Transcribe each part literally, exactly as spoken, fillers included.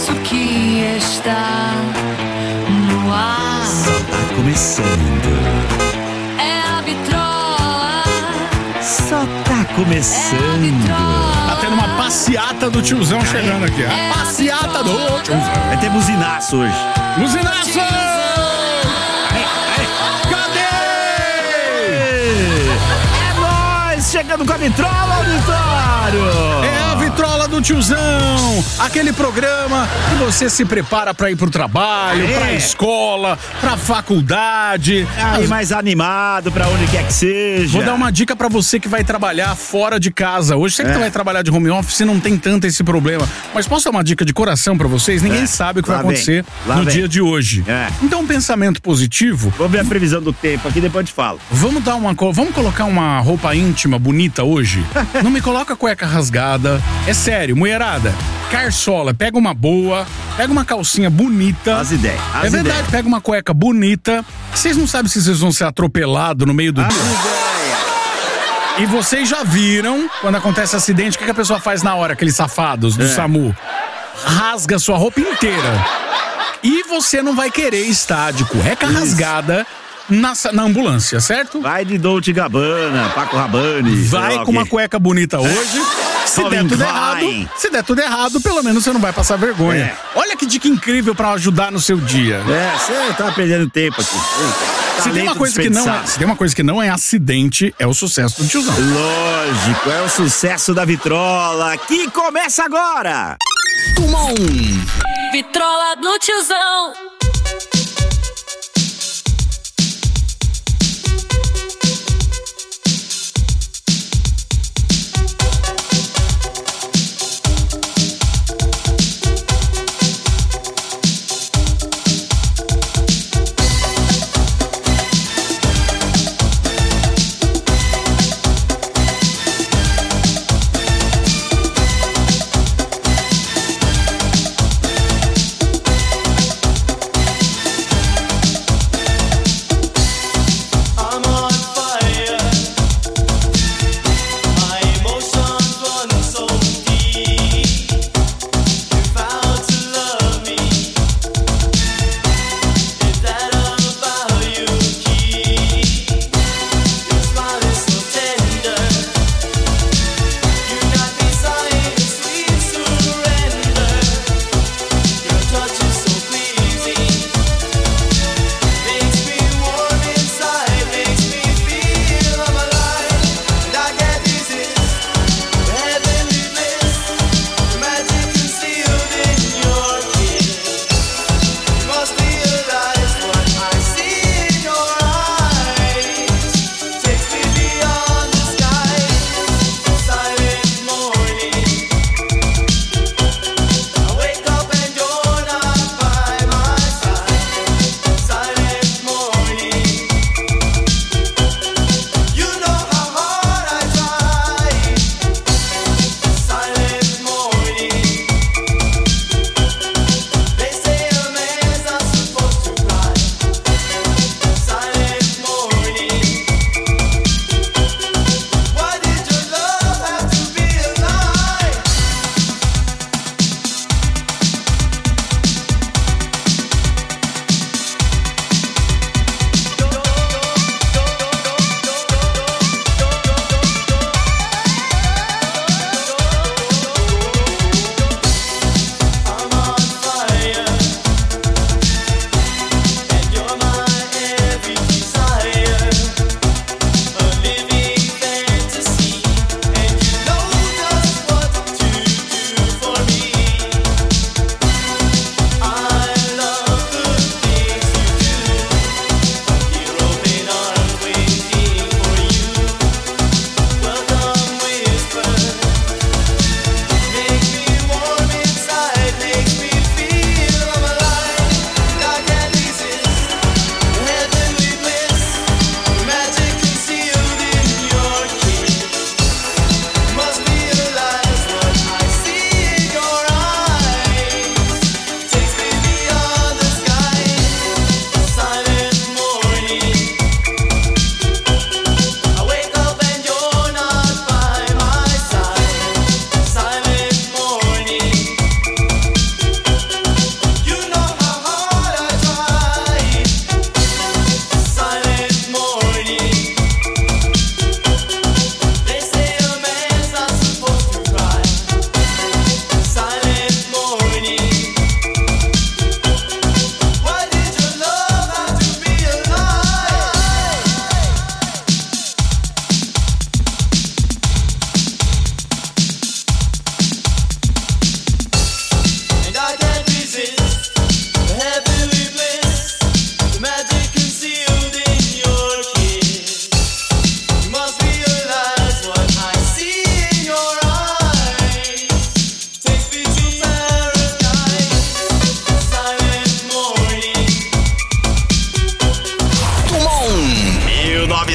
sucesso que está no ar. Tá começando. É a vitrola. Só tá começando. É Tá tendo uma passeata do tiozão chegando aqui. A passeata do tiozão. Vai ter buzinaço hoje. Buzinaço! É nóis, chegando com a vitrola, auditório. É a vitrola do tiozão, aquele programa que você se prepara pra ir pro trabalho, É. pra escola, pra faculdade. Aí mais animado pra onde quer que seja. Vou dar uma dica pra você que vai trabalhar fora de casa. Hoje, sei que É. tu vai trabalhar de home office, não tem tanto esse problema. Mas posso dar uma dica de coração pra vocês? Ninguém É. sabe o que Lá vai acontecer vem. Lá no vem. dia de hoje. É. Então, um pensamento positivo. Vou ver a previsão do tempo aqui, depois eu te falo. Vamos dar uma co- vamos colocar uma roupa íntima bonita hoje? Não me coloca cueca rasgada. É sério, mulherada. Carçola, pega uma boa, pega uma calcinha bonita. As ideias, as É verdade, ideias. pega uma cueca bonita. Vocês não sabem se vocês vão ser atropelados no meio do As dia. ideias. E vocês já viram, quando acontece acidente, o que que a pessoa faz na hora, aqueles safados do É. SAMU? Rasga sua roupa inteira. E você não vai querer estar de cueca Isso. rasgada na, sa- na ambulância, certo? Vai de Dolce Gabbana, Paco Rabanne. sei Vai lá com o uma quê. cueca bonita hoje. Se der Calvin tudo Klein. errado, se der tudo errado, pelo menos você não vai passar vergonha. É. Olha que dica incrível pra ajudar no seu dia. É, você tá perdendo tempo aqui. Se tem, uma Talento coisa que não é, desperdiçado. se tem uma coisa que não é acidente, é o sucesso do tiozão. Lógico, é o sucesso da vitrola que começa agora. Uma um. Vitrola do tiozão.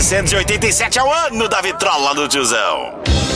novecentos e oitenta e sete é o ano da vitrola do tiozão.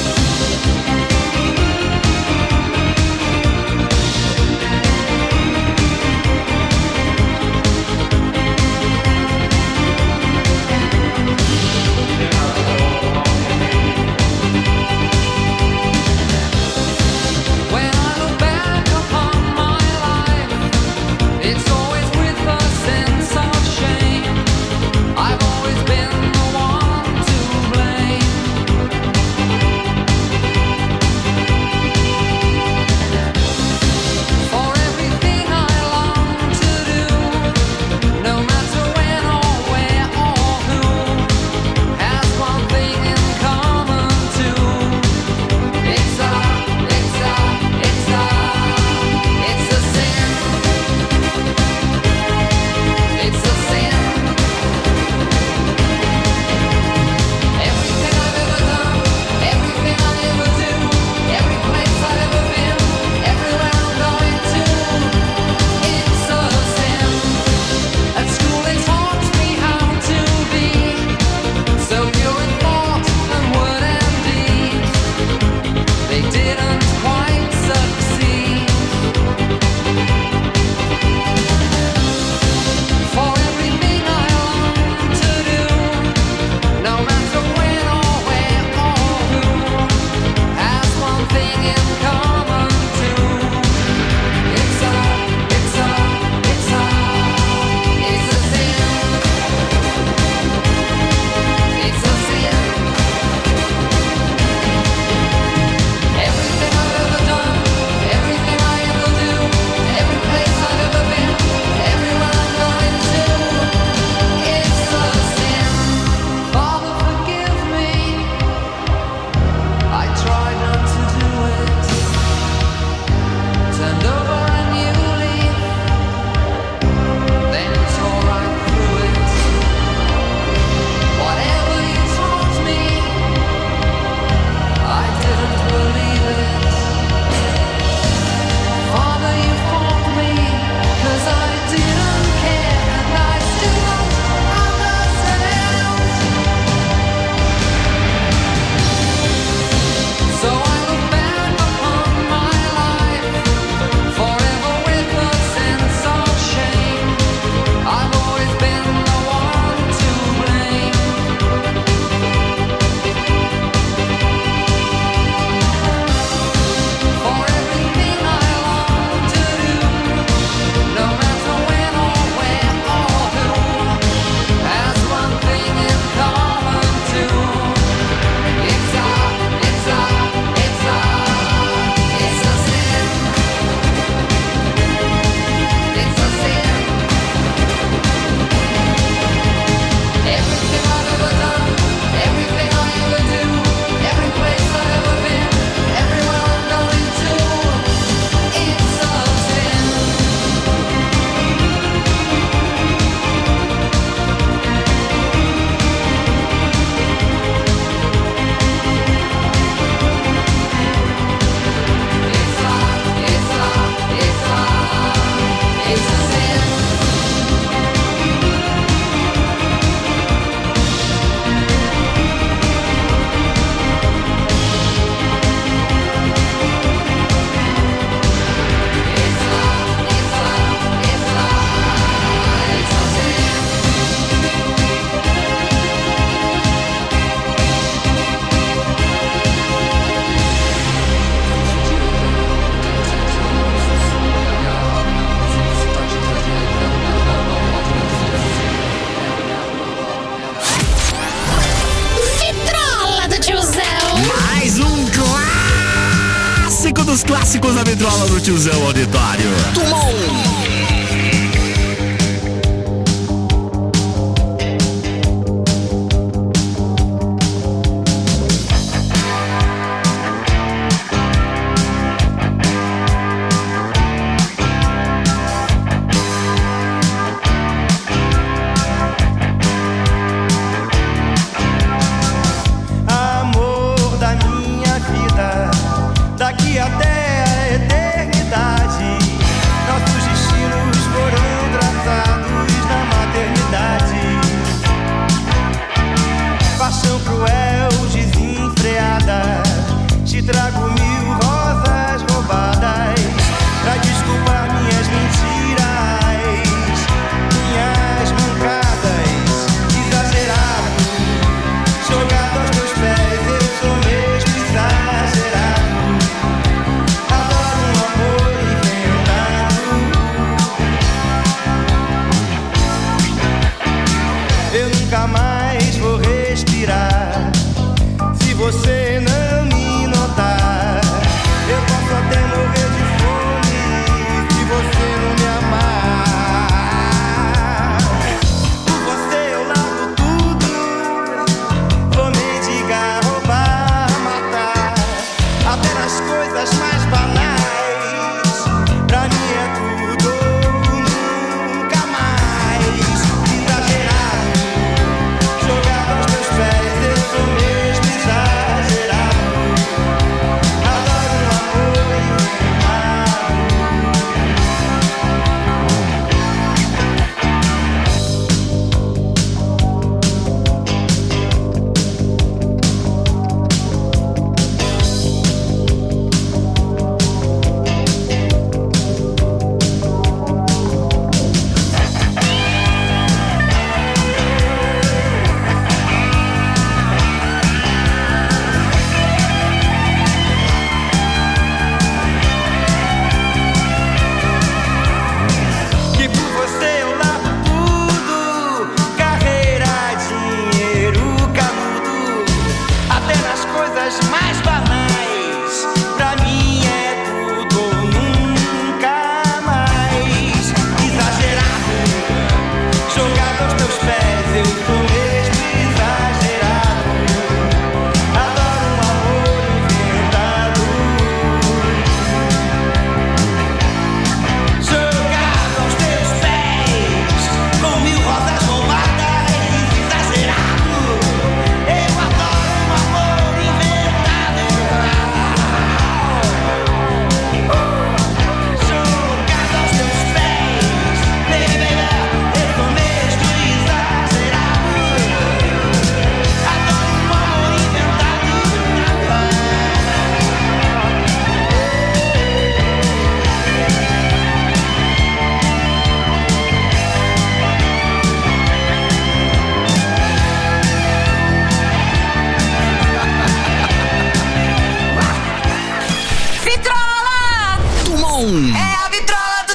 Dos clássicos da vitrola do tiozão auditório. Tumon! Daqui até a eternidade, nossos destinos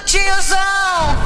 tiozão.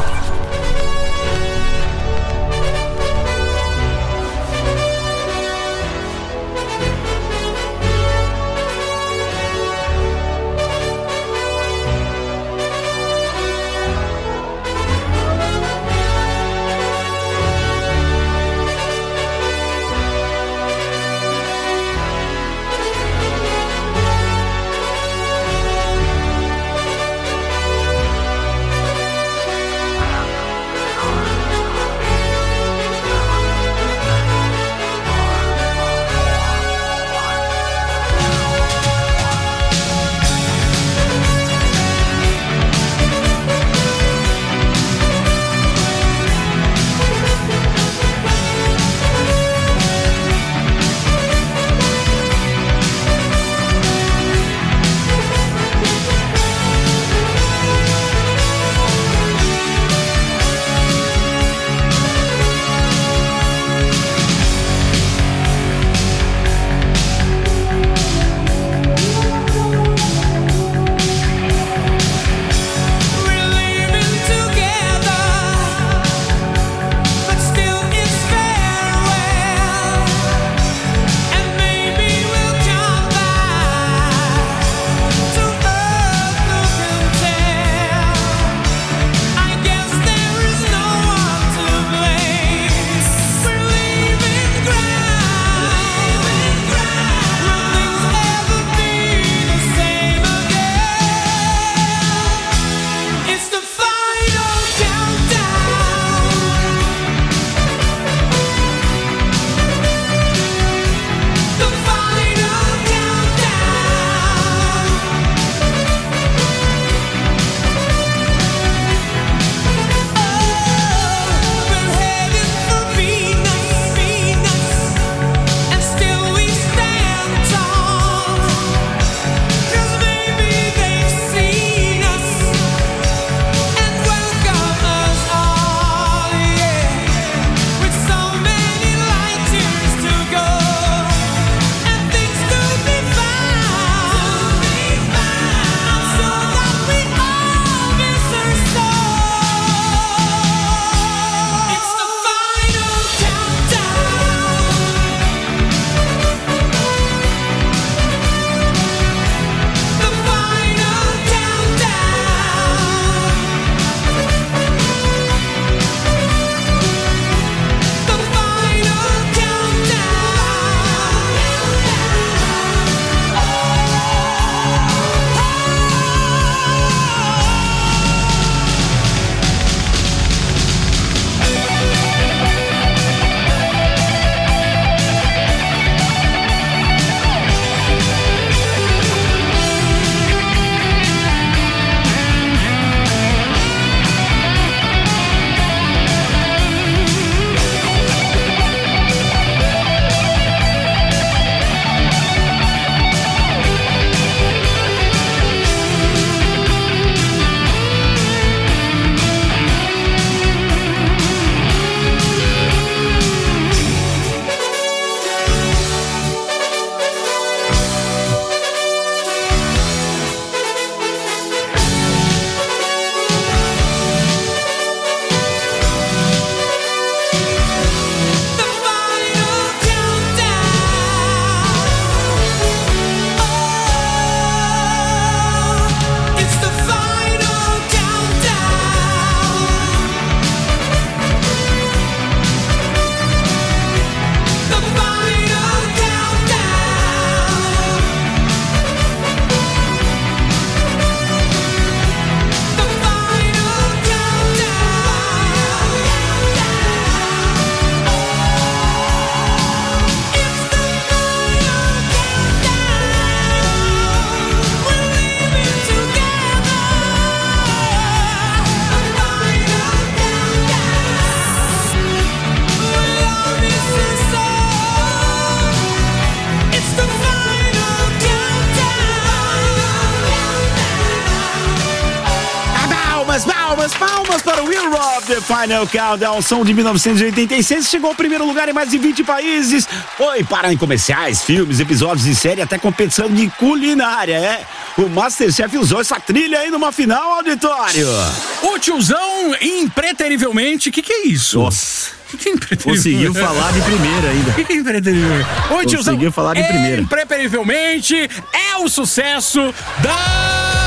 Palmas, palmas, palmas para o Will Rock, The Final Countdown, som de mil novecentos e oitenta e seis, chegou ao primeiro lugar em mais de vinte países, foi para em comerciais, filmes, episódios de série, até competição de culinária, é? O Masterchef usou essa trilha aí numa final, auditório. O tiozão, impreterivelmente, o que que é isso? Nossa. Que que é impreterivelmente? Conseguiu falar de primeira ainda. O que que é impreterivelmente? O tiozão, conseguiu falar de primeira. Impreterivelmente é o sucesso da...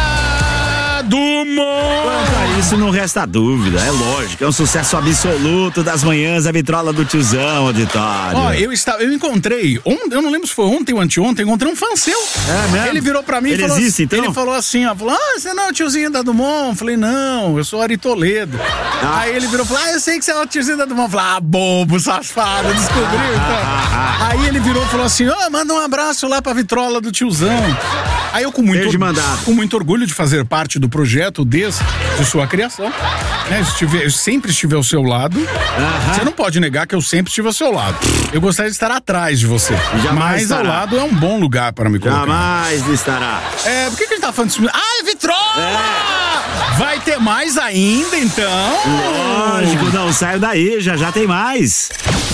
Dumont. Quanto a isso, não resta dúvida, é lógico, é um sucesso absoluto das manhãs, a vitrola do tiozão, auditório. Ó, eu estava, eu encontrei, ontem, eu não lembro se foi ontem ou anteontem, eu encontrei um fã seu. É mesmo? Ele virou pra mim ele e falou existe, assim, então? ele falou assim, ó, falou, ah, você não é o tiozinho da Dumont? Eu falei, não, eu sou Ari Toledo. Ah. Aí ele virou e falou, ah, eu sei que você é o tiozinho da Dumont. Eu falei, ah, bobo, safado, descobriu, então. Ah, ah, ah. Aí ele virou e falou assim, ó, oh, manda um abraço lá pra vitrola do tiozão. Aí eu com muito, com muito orgulho de fazer parte do projeto desde de sua criação, né? Estive, eu sempre estive ao seu lado. Uhum. Você não pode negar que eu sempre estive ao seu lado. Eu gostaria de estar atrás de você. Jamais mas estará. Ao lado é um bom lugar para me colocar. Jamais estará. É, por que, que a gente tá falando disso? Ah, é vitrola! É. Vai ter mais ainda, então? Lógico, não saio daí, já já tem mais.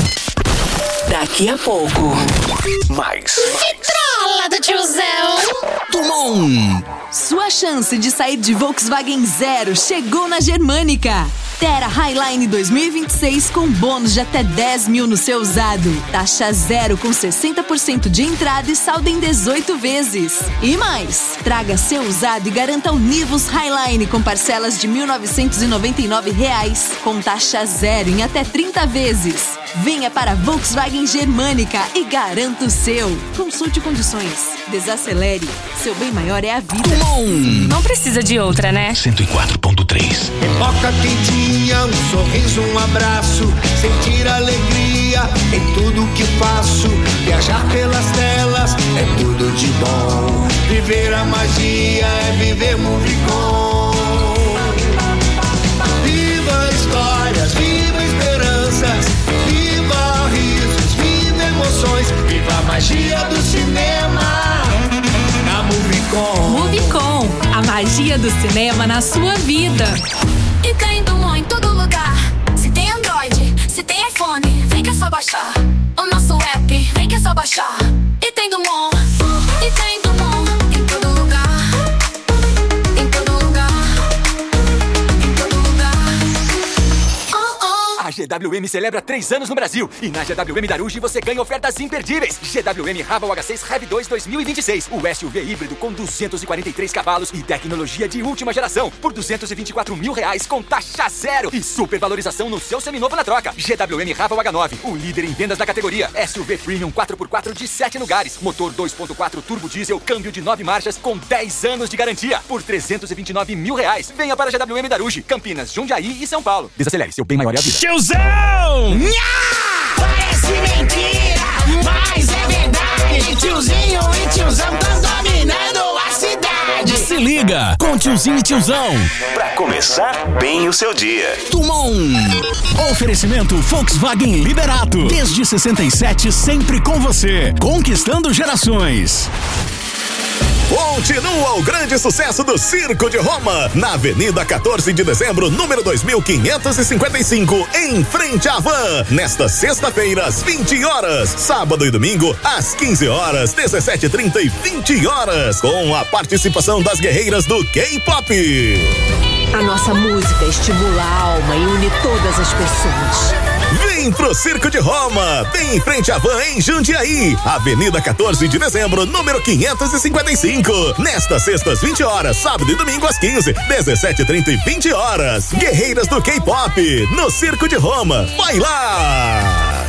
Daqui a pouco, mais. Vitrola do tiozão. Dumont. Sua chance de sair de Volkswagen Zero chegou na Germânica. Terra Highline dois mil e vinte e seis com bônus de até dez mil no seu usado. Taxa zero com sessenta por cento de entrada e saldo em dezoito vezes. E mais, traga seu usado e garanta o Nivus Highline com parcelas de mil novecentos e noventa e nove reais, com taxa zero em até trinta vezes. Venha para Volkswagen Germânica e garanta o seu. Consulte condições. Desacelere. Seu bem maior é a vida. Dumont. Não precisa de outra, né? cento e quatro ponto três. Pipoca quentinha, um sorriso, um abraço, sentir alegria em tudo que faço. Viajar pelas telas é tudo de bom. Viver a magia é viver Movicon. Viva histórias, viva esperanças, viva risos, viva emoções, viva a magia do cinema na Movicon. Movicon, a magia do cinema na sua vida. E tem Dumont em todo lugar. Se tem Android, se tem iPhone, vem que é só baixar o nosso app, vem que é só baixar. E tem Dumont, e tem Dumont em todo lugar, em todo lugar, em todo lugar. Oh, oh. A G W M celebra três anos no Brasil e na G W M Daruge você ganha ofertas imperdíveis. G W M Raval H seis Rev dois dois mil e vinte e seis, o S U V híbrido com duzentos e quarenta e três cavalos e tecnologia de última geração por duzentos e vinte e quatro mil reais com taxa zero e supervalorização no seu seminovo na troca. G W M Raval H nove, o líder em vendas da categoria. S U V Premium quatro por quatro de sete lugares, motor dois ponto quatro turbo diesel, câmbio de nove marchas com dez anos de garantia por trezentos e vinte e nove mil reais. Venha para a G W M Daruge, Campinas, Jundiaí e São Paulo. Desacelere, seu bem maior é a vida. Tiozão! Nha! Parece mentira, mas é verdade. Tiozinho e tiozão tão dominando a cidade. Se liga com tiozinho e tiozão. Pra começar bem o seu dia. Dumont. Oferecimento Volkswagen Liberato. Desde sessenta e sete, sempre com você. Conquistando gerações. Continua o grande sucesso do Circo de Roma, na Avenida quatorze de dezembro, número dois mil quinhentos e cinquenta e cinco, em frente à Van. Nesta sexta-feira, às vinte horas. Sábado e domingo, às quinze horas, dezessete e trinta e vinte horas. Com a participação das guerreiras do K-Pop. A nossa música estimula a alma e une todas as pessoas. Vem pro Circo de Roma, bem em frente à Van, em Jundiaí. Avenida quatorze de dezembro, número quinhentos e cinquenta e cinco. Nesta sexta, às vinte horas, sábado e domingo, às quinze, dezessete e trinta e vinte horas. Guerreiras do K-Pop, no Circo de Roma. Vai lá!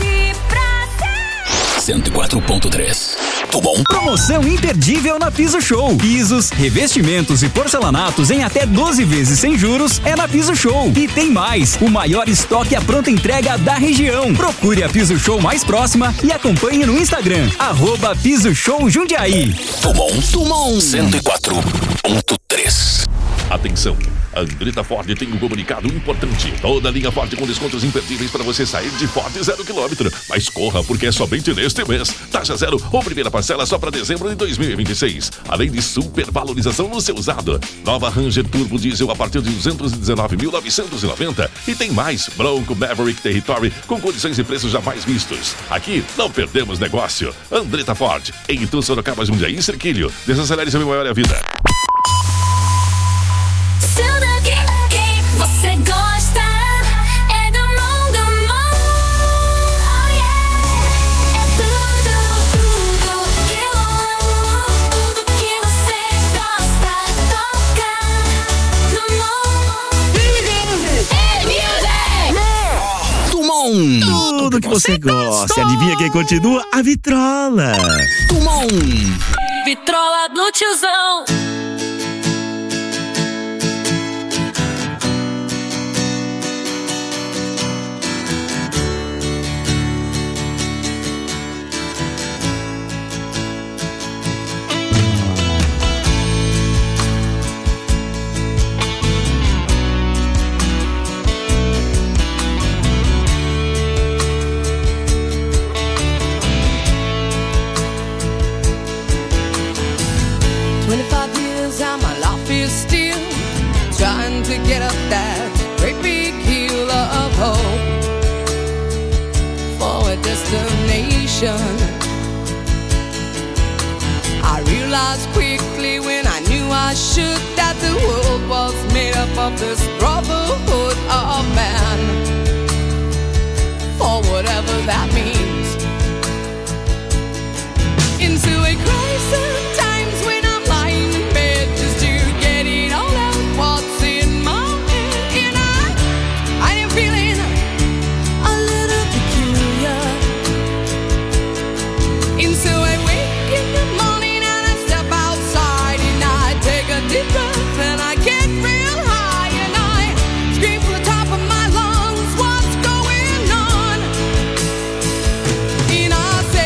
cento e quatro ponto três. Dumont. Promoção imperdível na Piso Show. Pisos, revestimentos e porcelanatos em até doze vezes sem juros é na Piso Show. E tem mais, o maior estoque à pronta entrega da região. Procure a Piso Show mais próxima e acompanhe no Instagram, arroba Piso Show Jundiaí. Dumont. Dumont. cento e quatro ponto três. Atenção! A Andretta Ford tem um comunicado importante. Toda a linha Ford com descontos imperdíveis para você sair de Ford zero quilômetro. Mas corra, porque é somente neste mês. Taxa zero ou primeira parcela só para dezembro de dois mil e vinte e seis. Além de super valorização no seu usado. Nova Ranger Turbo Diesel a partir de duzentos e dezenove mil novecentos e noventa. E tem mais. Bronco Maverick Territory com condições e preços jamais vistos. Aqui não perdemos negócio. Andretta Ford. Em Itu, Sorocaba, Jundiaí e Cerquilho. Desacelere seu maior a vida. Você gosta é do mundo, oh yeah. É tudo, tudo que eu amo, tudo que você gosta, toca no mundo. Tumon! Tudo que você gosta. Adivinha quem continua? A Vitrola. Tumon! Vitrola do tiozão. twenty-five years and my life is still trying to get up that great big hill of hope for a destination. I realized quickly when I knew I should that the world was made up of this brotherhood of man, for whatever that means. Into a crisis times when I'm lying in bed just to get it all out what's in my head. And I, I am feeling a little peculiar. And so I wake in the morning and I step outside and I take a deep breath and I get real high and I scream from the top of my lungs, what's going on? And I say,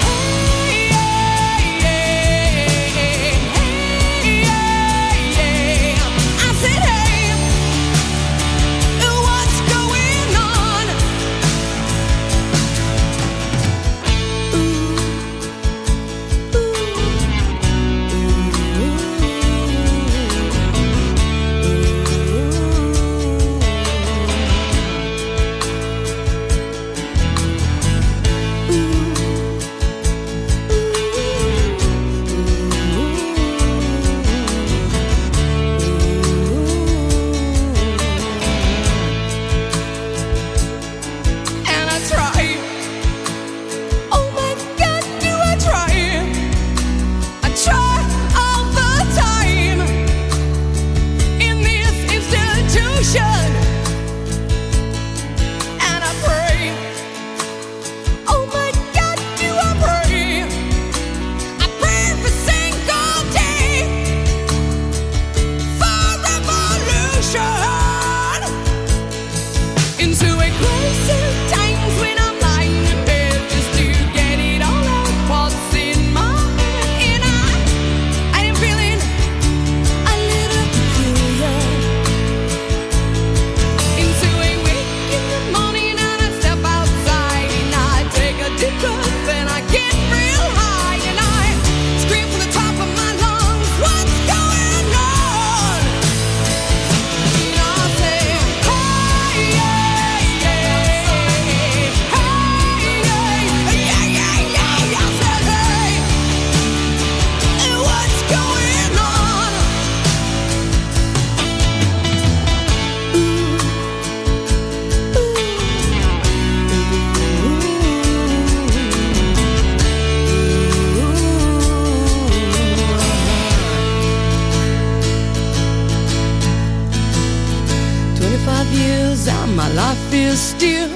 my life is still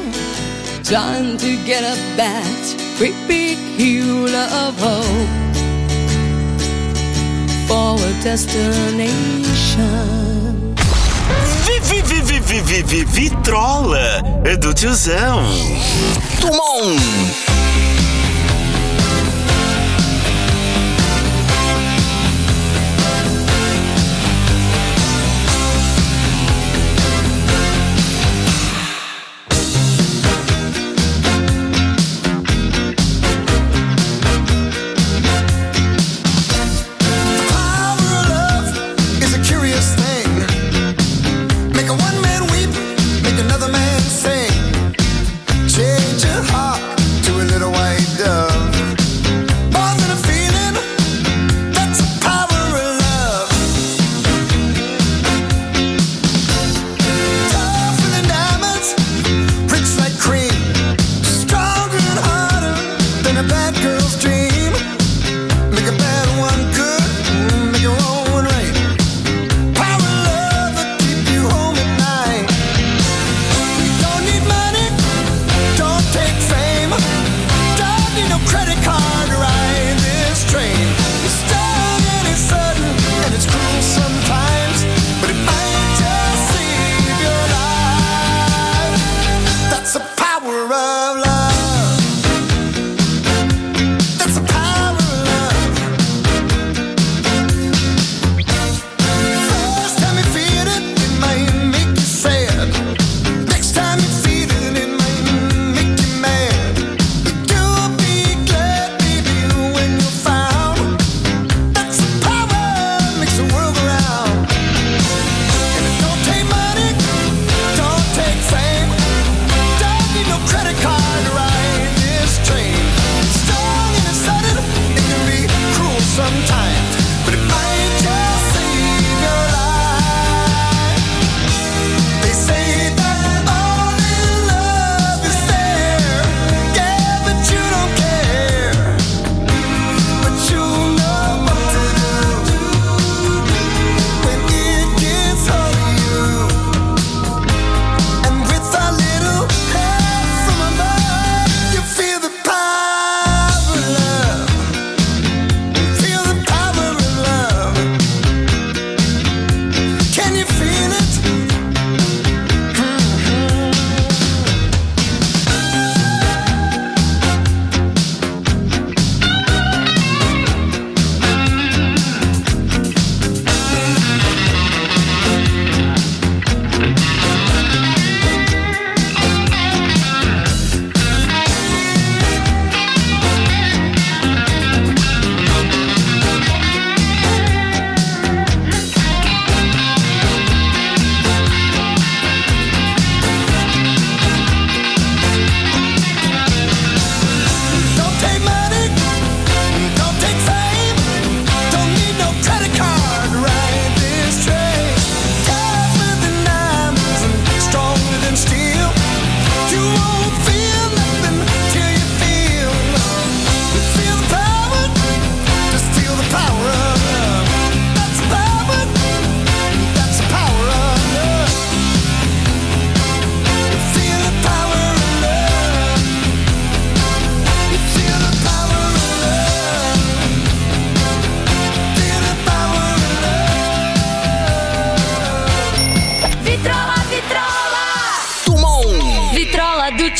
trying to get up that great big hill of hope for a destination. Vi, vi, vi, vi, vi, vi, Vitrola do tiozão. Tumon.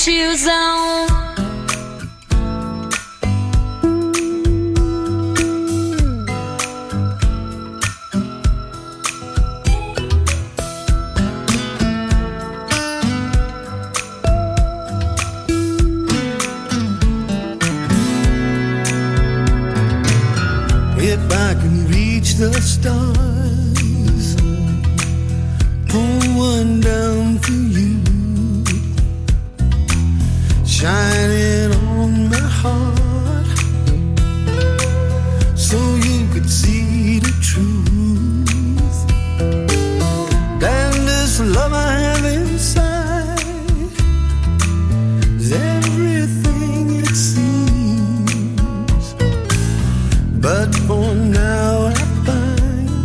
tiozão. If I can reach the stars, pull one down for you, shining on my heart, so you could see the truth. And this love I have inside is everything it seems, but for now I find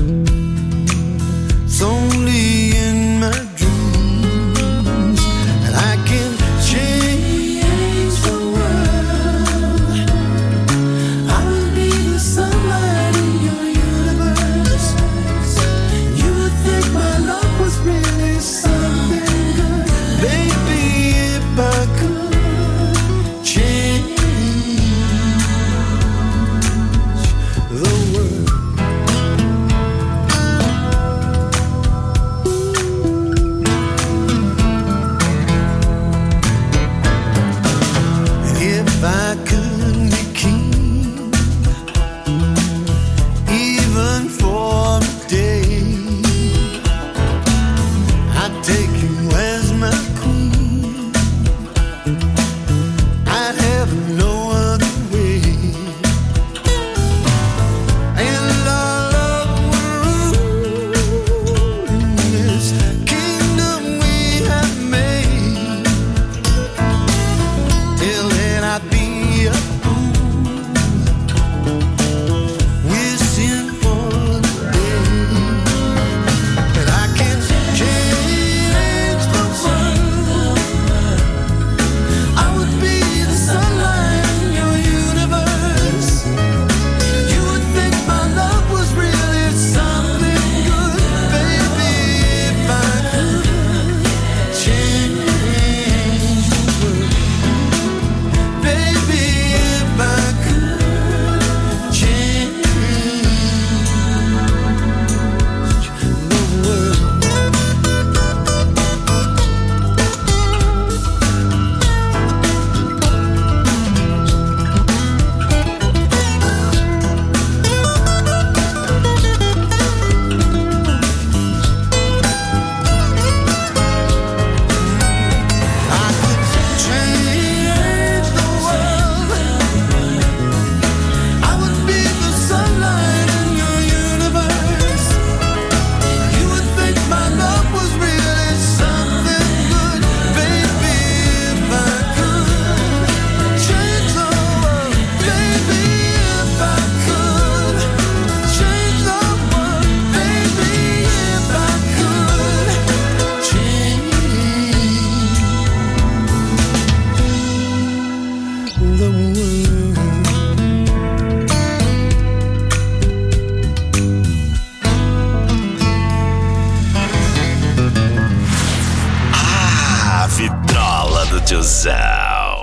it's only in my dreams that I can change the world. I will be the sunlight in your universe. You would think my love was really something good. Baby, if I could change the world. If I could be king, even for a day, I'd take you as my queen. I'd have no other way. And our love would rule in this kingdom we have made. Till then I'd be a fool, wishing for the day that I can change the world. I would be the sunlight in your universe. You would think my love was really something good. Baby, if I could change the world. Baby, if I could change the world. I could change the world. I would be the sunlight in your universe. You would think my love was really something good. Baby, if I could change the world. Baby, if I could change the world. Baby, if I could change the world. Ah, vitrola do tiozão.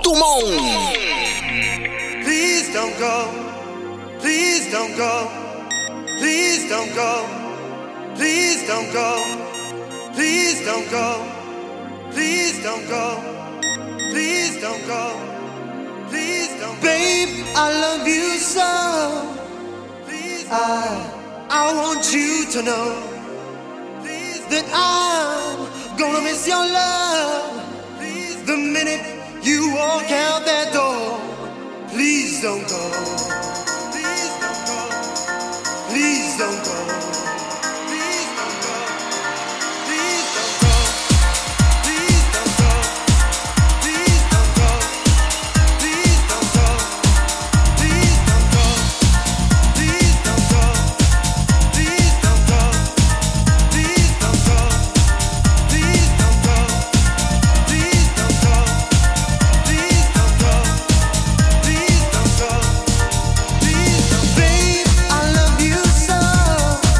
Please don't go. Please don't go. Please don't go. Please don't go. Please don't go. Please don't go. Please don't go. Please don't go. Babe, I love you so. I, I want you to know that I'm gonna miss your love the minute you walk out that door. Please don't go. Please don't go. Please don't go. Please don't go. Please don't go. Please don't go. Please don't go. Please don't go. Please don't go. Please don't go. Please don't go. Please don't go. Please don't go. Please don't go. Please don't go. Please don't go. Please don't. Babe, I love you so.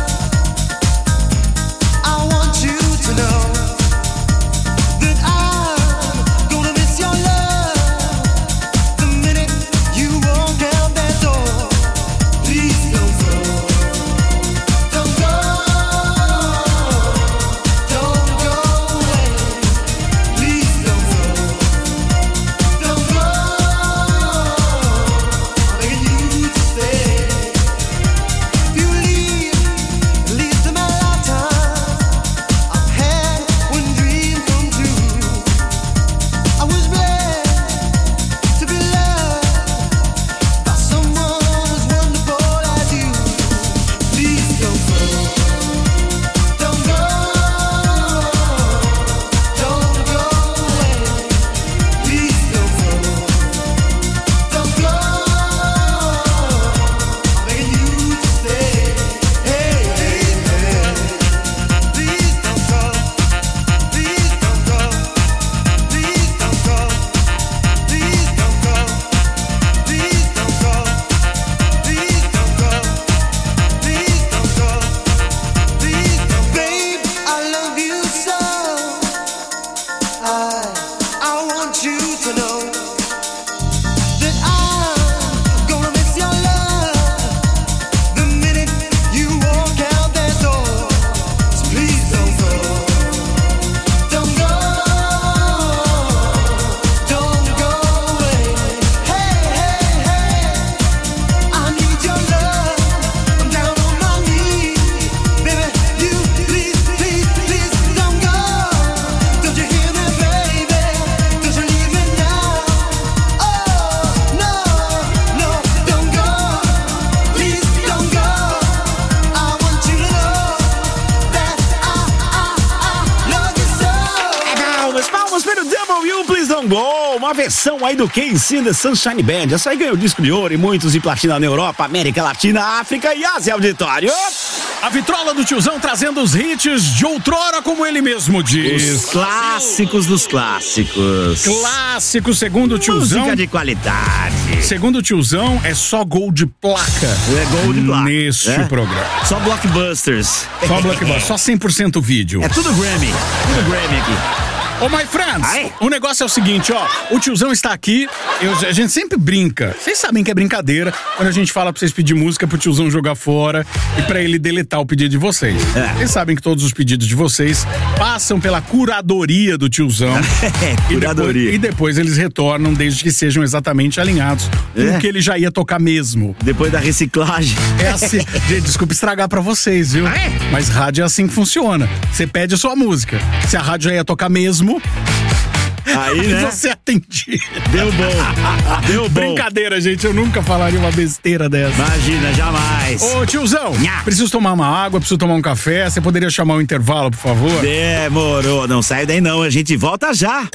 ouviu Please Don't Go, uma versão aí do K C The Sunshine Band. Essa aí ganhou disco de ouro e muitos de platina na Europa, América Latina, África e Ásia, auditório. A vitrola do tiozão trazendo os hits de outrora, como ele mesmo diz. Os clássicos dos clássicos. Clássico, segundo o tiozão. Música de qualidade. Segundo o tiozão, é só gol de placa. É gol de placa. Neste é? programa. Só blockbusters. Só blockbusters, só cem por cento vídeo. É tudo Grammy. Tudo Grammy aqui. Ô, my friends, Ai. o negócio é o seguinte, ó. O tiozão está aqui, eu- a gente sempre brinca. Vocês sabem que é brincadeira quando a gente fala pra vocês pedir música pro tiozão jogar fora e pra ele deletar o pedido de vocês. É. Vocês sabem que todos os pedidos de vocês passam pela curadoria do tiozão. É, E curadoria. depois, e depois eles retornam desde que sejam exatamente alinhados com É. o que ele já ia tocar mesmo. Depois da reciclagem. É assim, gente, desculpa estragar pra vocês, viu? Mas rádio é assim que funciona. Você pede a sua música. Se a rádio já ia tocar mesmo, Aí, né? você atendia. Deu bom. Deu bom. Brincadeira, gente, eu nunca falaria uma besteira dessa. Imagina, jamais. Ô, tiozão, Nha. preciso tomar uma água, preciso tomar um café. Você poderia chamar o intervalo, por favor? Demorou, não sai daí não, a gente volta já.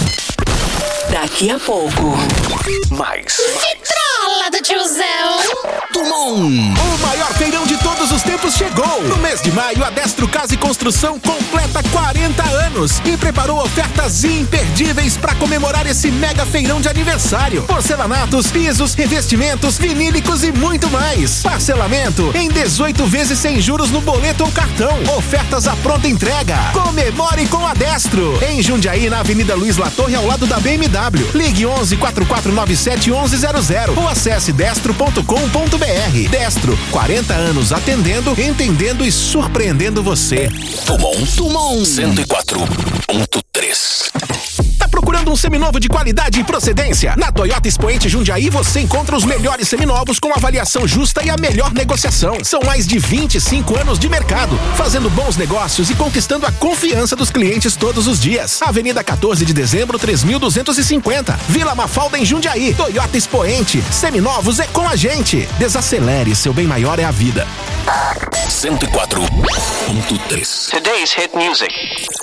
Daqui a pouco. Mais. Vitrola do tiozão. O maior feirão de todos os tempos chegou. No mês de maio, a Destro Casa e Construção completa quarenta anos e preparou ofertas imperdíveis para comemorar esse mega feirão de aniversário. Porcelanatos, pisos, revestimentos, vinílicos e muito mais. Parcelamento em dezoito vezes sem juros no boleto ou cartão. Ofertas à pronta entrega. Comemore com a Destro. Em Jundiaí, na Avenida Luiz Latorre, ao lado da B M W. Ligue onze, quatro quatro nove sete, onze zero zero ou acesse destro ponto com ponto br. Destro, quarenta anos atendendo, entendendo e surpreendendo você. Tumon, Tumon cento e quatro ponto três. Tá procurando um seminovo de qualidade e procedência? Na Toyota Expoente Jundiaí você encontra os melhores seminovos com avaliação justa e a melhor negociação. São mais de vinte e cinco anos de mercado, fazendo bons negócios e conquistando a confiança dos clientes todos os dias. Avenida quatorze de dezembro, três mil duzentos e cinquenta. Vila Mafalda em Jundiaí. Toyota Expoente. Seminovos é com a gente. Desacelere, seu bem maior é a vida. cento e quatro ponto três. Today's hit music.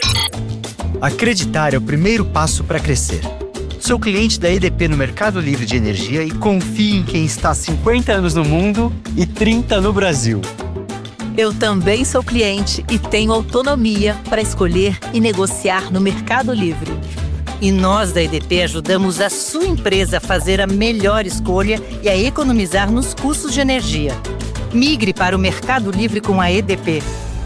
Acreditar é o primeiro passo para crescer. Sou cliente da E D P no Mercado Livre de Energia e confio em quem está há cinquenta anos no mundo e trinta no Brasil. Eu também sou cliente e tenho autonomia para escolher e negociar no Mercado Livre. E nós da E D P ajudamos a sua empresa a fazer a melhor escolha e a economizar nos custos de energia. Migre para o Mercado Livre com a E D P.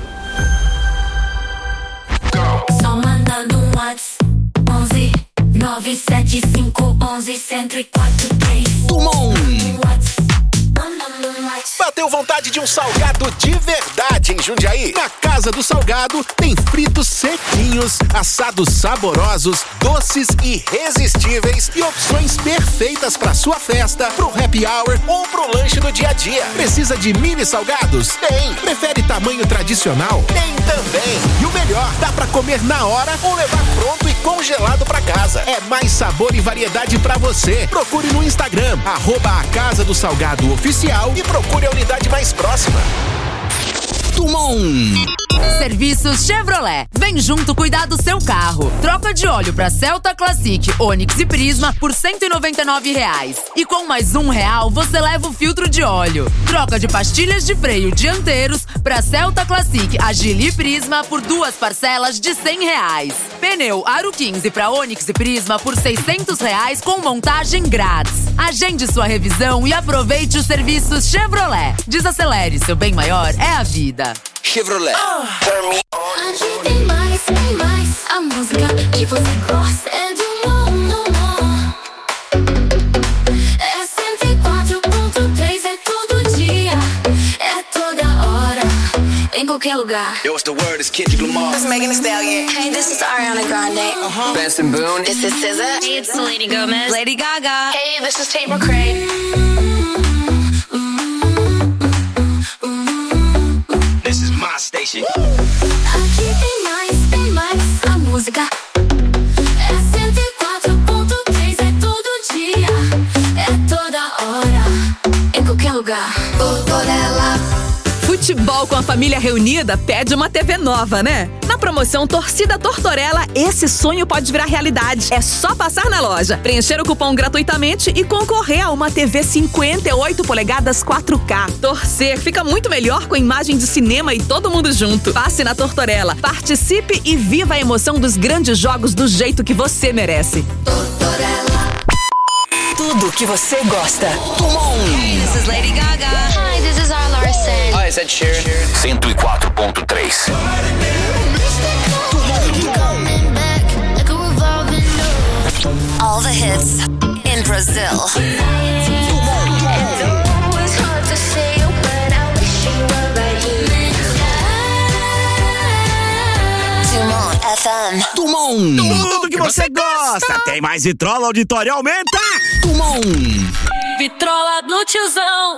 Só mandando um WhatsApp. onze nove sete cinco onze cento e quatro três. Tumon. Mandando um WhatsApp. Bateu vontade de um salgado de verdade em Jundiaí? Na Casa do Salgado tem fritos sequinhos, assados saborosos, doces irresistíveis e opções perfeitas para sua festa, pro happy hour ou pro lanche do dia a dia. Precisa de mini salgados? Tem. Prefere tamanho tradicional? Tem também. E o melhor, dá para comer na hora ou levar pronto e congelado para casa. É mais sabor e variedade para você. Procure no Instagram, arroba a Casa do Salgado Oficial e procure a unidade mais próxima. Tumon. Serviços Chevrolet. Vem junto cuidar do seu carro. Troca de óleo para Celta Classic, Onix e Prisma por cento e noventa e nove reais. E com mais um real você leva o filtro de óleo. Troca de pastilhas de freio dianteiros para Celta Classic, Agile e Prisma por duas parcelas de cem reais. Pneu Aro quinze para Onix e Prisma por seiscentos reais com montagem grátis. Agende sua revisão e aproveite os serviços Chevrolet. Desacelere, seu bem maior é a vida. Chevrolet. Aqui tem mais, tem mais. A música que você gosta é do mundo. É cento e quatro ponto três, é todo dia, é toda hora, em qualquer lugar. Yo, what's the word? It's Kendrick Lamar. It's Megan Thee Stallion. Hey, this is Ariana Grande. Uh-huh. Benson Boone. This is S Z A. Hey, it's Lady Gomez. Lady Gaga. Hey, this is Tate McRae. This is my station. Aqui tem mais, tem mais. A música é cento e quatro ponto três, é todo dia, é toda hora, em qualquer lugar. Vou por ela. Futebol com a família reunida pede uma T V nova, né? Na promoção Torcida Tortorella, esse sonho pode virar realidade. É só passar na loja, preencher o cupom gratuitamente e concorrer a uma T V cinquenta e oito polegadas quatro K. Torcer fica muito melhor com imagem de cinema e todo mundo junto. Passe na Tortorella, participe e viva a emoção dos grandes jogos do jeito que você merece. Tudo que você gosta. Hey, this is Lady Gaga. Hi, this is R. Larson. Hi, is that Sharon? cento e quatro ponto três. All the hits in Brazil. Dumont F M. Dumont. Tudo que você gosta. Tem mais Vitrola, auditório aumenta. Dumont. Vitrola no tiozão.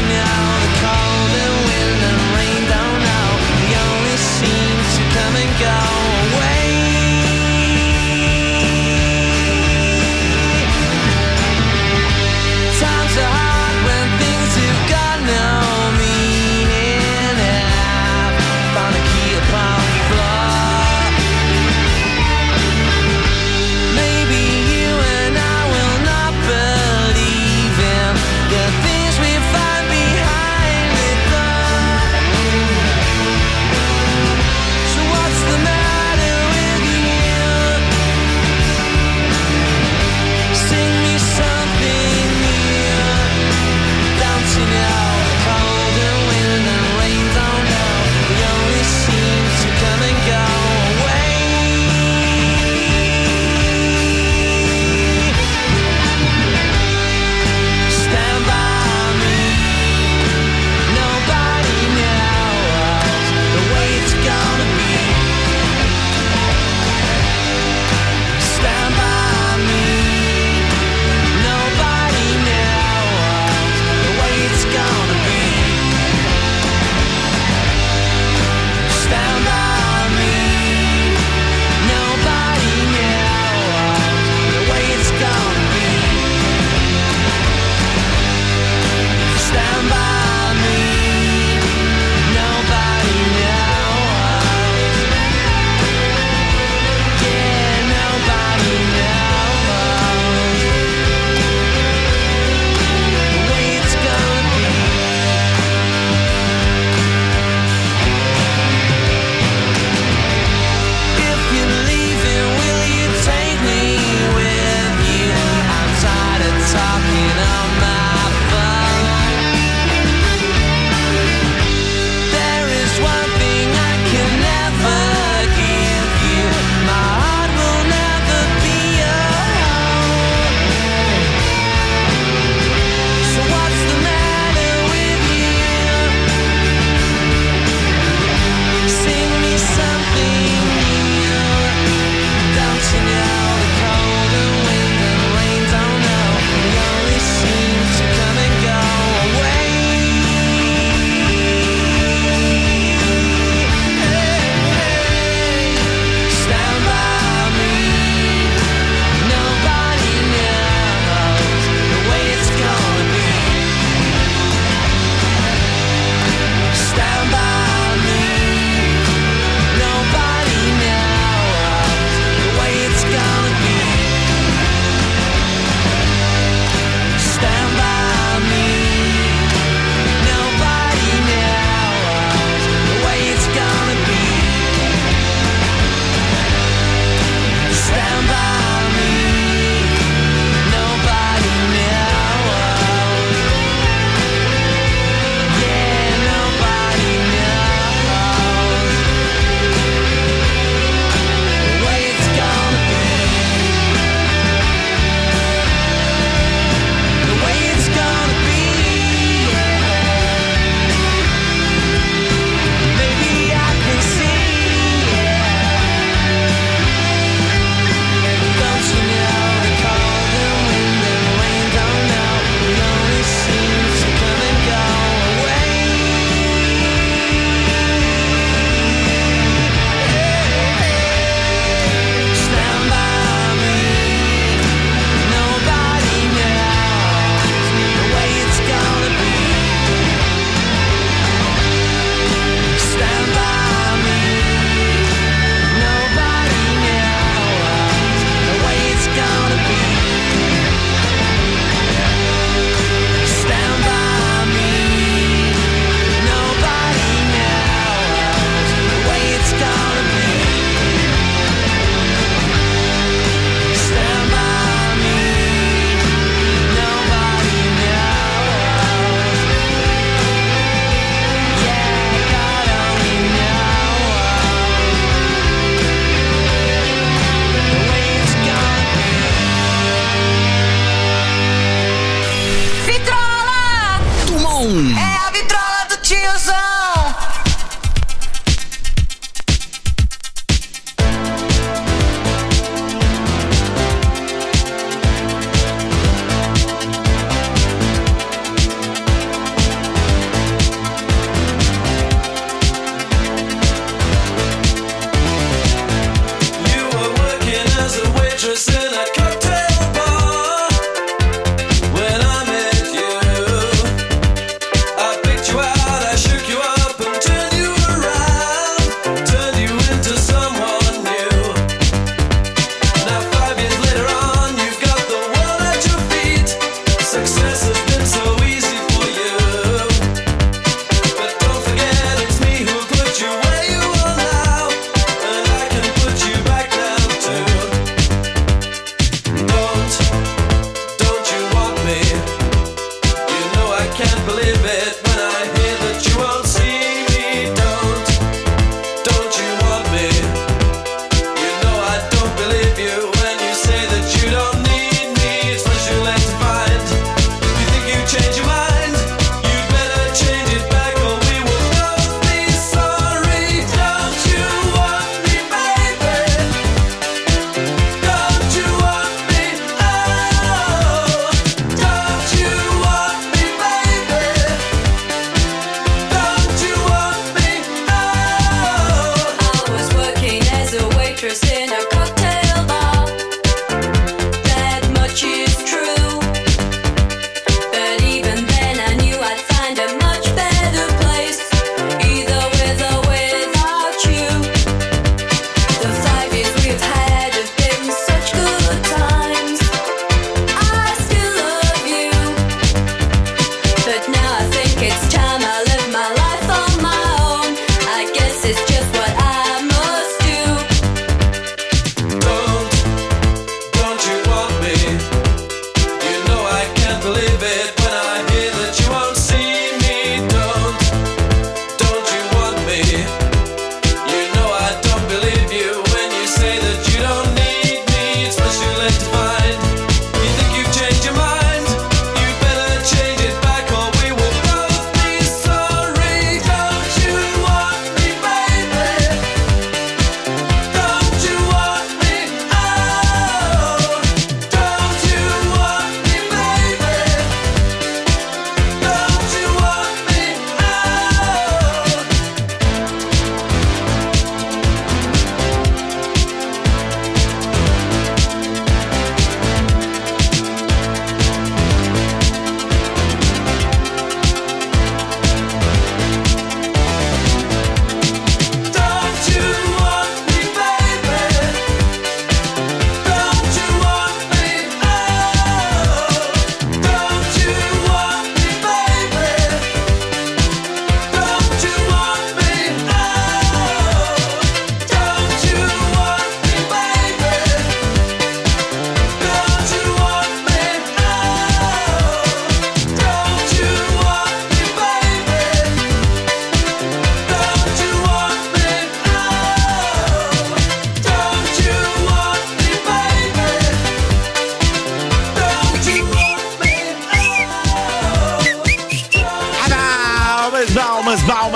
Come and go.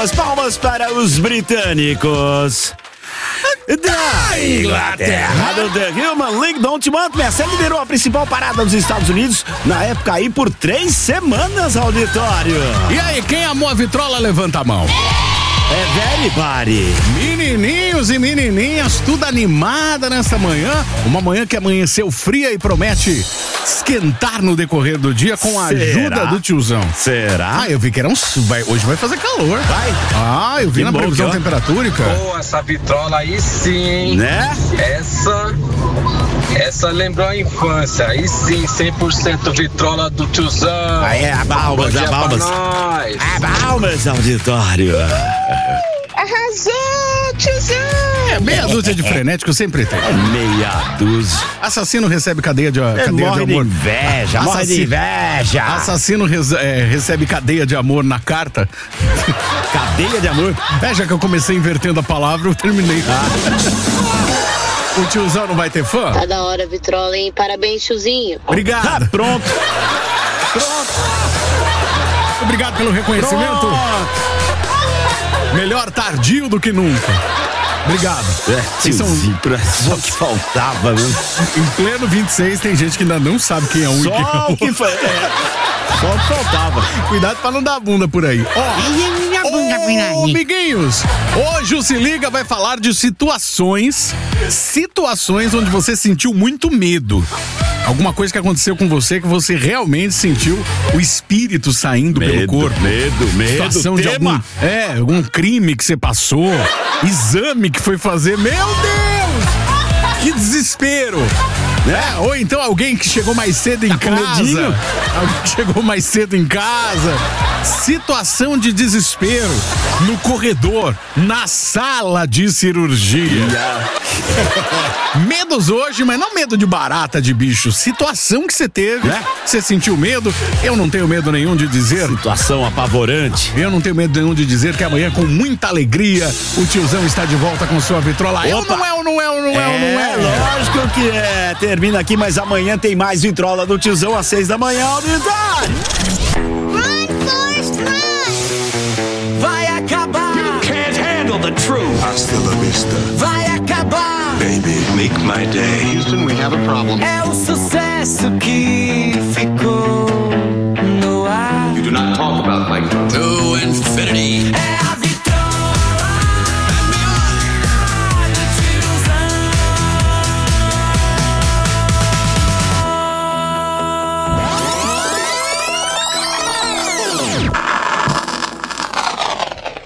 palmas, palmas para os britânicos. Da Inglaterra, do The Human League Don't Want Me. Essa liderou a principal parada dos Estados Unidos na época aí por três semanas, auditório. E aí, quem amou a vitrola, levanta a mão. É everybody. Menininhos e menininhas, tudo animada nessa manhã. Uma manhã que amanheceu fria e promete esquentar no decorrer do dia com a Será? ajuda do tiozão. Será? Ah, eu vi que era um... Vai, hoje vai fazer calor. Vai. Ah, eu vi Que na bom, previsão que ó. temperatura. Pô, essa vitrola aí sim, hein? Né? Essa... Essa lembrou a infância. Aí sim, cem por cento vitrola do tiozão. Aí é a Balbas, Bom dia a pra Balbas. nós. A Balbas, auditório. Arrasou, tiozão! É, meia dúzia de frenético sempre tem. É meia dúzia. Assassino recebe cadeia de, cadeia morre de amor. de inveja, morre de Assassino- inveja. Assassino res- é, recebe cadeia de amor na carta. Cadeia de amor? É, já que eu comecei invertendo a palavra, eu terminei. O tiozão não vai ter fã? Tá da hora, vitrola, hein? Parabéns, tiozinho. Obrigado. Ah, pronto. Obrigado pelo reconhecimento. Pronto. Melhor tardio do que nunca. Obrigado. É, Vocês são- tiozinho, pra- só que faltava, né? Em pleno vinte e seis tem gente que ainda não sabe quem é um e quem é Só o outro. que foi. É, só o que faltava. Cuidado pra não dar bunda por aí. Ó, ô, amiguinhos, hoje o Se Liga vai falar de situações, situações onde você sentiu muito medo. Alguma coisa que aconteceu com você que você realmente sentiu o espírito saindo pelo Medo, corpo. medo, medo, Situação de tema. algum, é, algum crime que você passou, exame que foi fazer. Meu Deus! Que desespero! Né? Ou então alguém que chegou mais cedo em casa. medinho? Alguém que chegou mais cedo em casa. Situação de desespero no corredor, na sala de cirurgia. Medos hoje, mas não medo de barata, de bicho. Situação que você teve, né? Você sentiu medo? Eu não tenho medo nenhum de dizer. Situação apavorante. Eu não tenho medo nenhum de dizer que amanhã, com muita alegria, o tiozão está de volta com sua vitrola. Eu Opa. não é, eu não é, eu não é, eu não é. É, lógico que é. Termina aqui, mas amanhã tem mais vitrola do tiozão às seis da manhã, auditório. Vai acabar. You can't handle the truth. Hasta la vista. Vai acabar. Baby, make my day. Houston, we have a problem. É o sucesso que